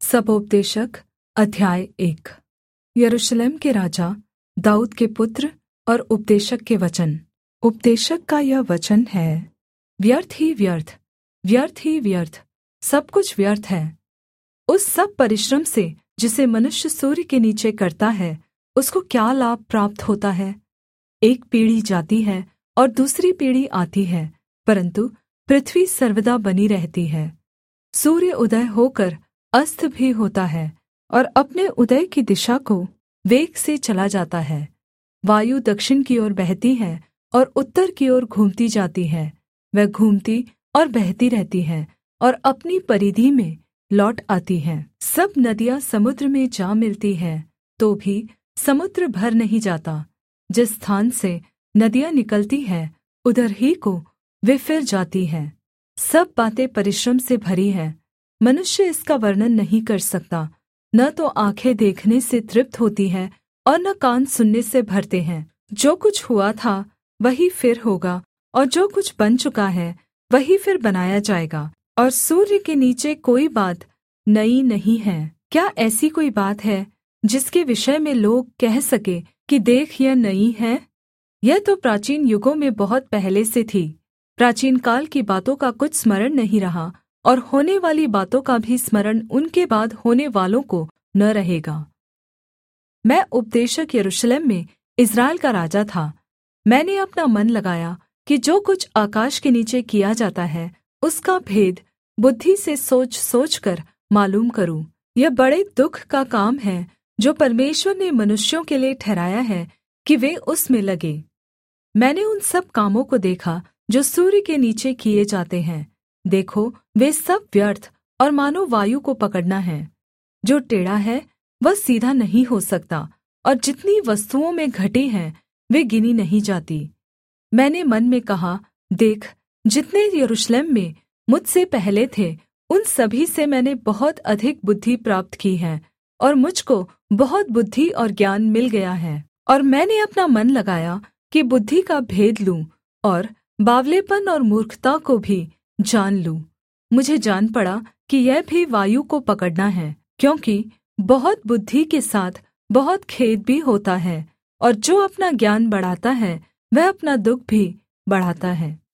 सबोपदेशक अध्याय 1। यरूशलेम के राजा दाऊद के पुत्र और उपदेशक के वचन। उपदेशक का यह वचन है, व्यर्थ ही व्यर्थ, व्यर्थ ही व्यर्थ, सब कुछ व्यर्थ है। उस सब परिश्रम से जिसे मनुष्य सूर्य के नीचे करता है, उसको क्या लाभ प्राप्त होता है। एक पीढ़ी जाती है और दूसरी पीढ़ी आती है, परन्तु पृथ्वी सर्वदा बनी रहती है। सूर्य उदय होकर अस्त भी होता है और अपने उदय की दिशा को वेग से चला जाता है। वायु दक्षिण की ओर बहती है और उत्तर की ओर घूमती जाती है। वह घूमती और बहती रहती है और अपनी परिधि में लौट आती है। सब नदियाँ समुद्र में जा मिलती हैं, तो भी समुद्र भर नहीं जाता। जिस स्थान से नदियाँ निकलती हैं, उधर ही को वे फिर जाती हैं। सब बातें परिश्रम से भरी हैं, मनुष्य इसका वर्णन नहीं कर सकता। न तो आँखें देखने से तृप्त होती हैं और न कान सुनने से भरते हैं। जो कुछ हुआ था वही फिर होगा, और जो कुछ बन चुका है वही फिर बनाया जाएगा। और सूर्य के नीचे कोई बात नई नहीं है। क्या ऐसी कोई बात है जिसके विषय में लोग कह सके कि देख, यह नई है? यह तो प्राचीन युगों में बहुत पहले से थी। प्राचीन काल की बातों का कुछ स्मरण नहीं रहा, और होने वाली बातों का भी स्मरण उनके बाद होने वालों को न रहेगा। मैं उपदेशक यरूशलेम में इस्राएल का राजा था। मैंने अपना मन लगाया कि जो कुछ आकाश के नीचे किया जाता है, उसका भेद बुद्धि से सोच सोचकर मालूम करूँ। यह बड़े दुःख का काम है जो परमेश्वर ने मनुष्यों के लिए ठहराया है कि वे उसमें लगे। मैंने उन सब कामों को देखा जो सूर्य के नीचे किए जाते हैं। देखो, वे सब व्यर्थ और मानो वायु को पकड़ना है। जो टेढ़ा है वह सीधा नहीं हो सकता, और जितनी वस्तुओं में घटी हैं वे गिनी नहीं जाती। मैंने मन में कहा, देख, जितने यरूशलेम में मुझसे पहले थे, उन सभी से मैंने बहुत अधिक बुद्धि प्राप्त की है, और मुझको बहुत बुद्धि और ज्ञान मिल गया है। और मैंने अपना मन लगाया कि बुद्धि का भेद लूँ और बावलेपन और मूर्खता को भी जान लूँ। मुझे जान पड़ा कि यह भी वायु को पकड़ना है, क्योंकि बहुत बुद्धि के साथ बहुत खेद भी होता है, और जो अपना ज्ञान बढ़ाता है वह अपना दुःख भी बढ़ाता है।